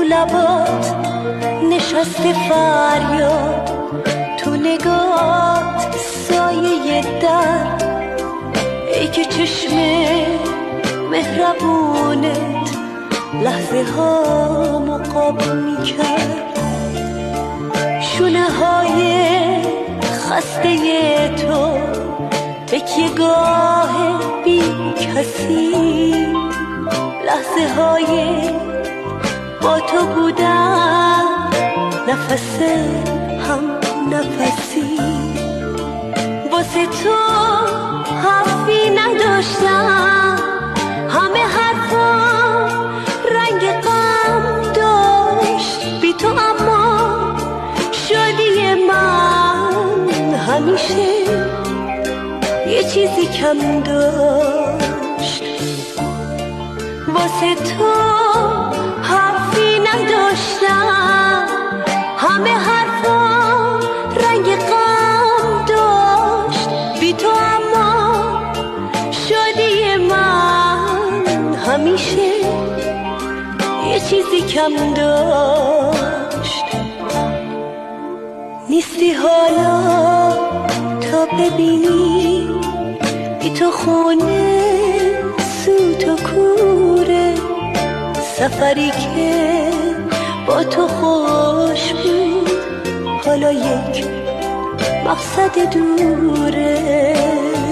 لبات نشسته فریاد، تو نگات سایه در، ای که چشم مهربونت لحظه ها مقاب میکرد. شونه های خسته تو تکیه گاه بی کسی، لحظه های با تو بودن نفس هم نفسی. واسه تو حرفی نداشتم، همه حرفام رنگ غم داشت بی تو، اما شادی من همیشه یه چیزی کم داشت. واسه تو حرفی نداشتم، همه حرفام رنگ غم داشت بی تو، اما شادی من همیشه یه چیزی کم داشت. نیستی حالا تا ببینی بی تو خونه سوت و کوره، سفری که با تو خوش بود حالا یک مقصد دوره.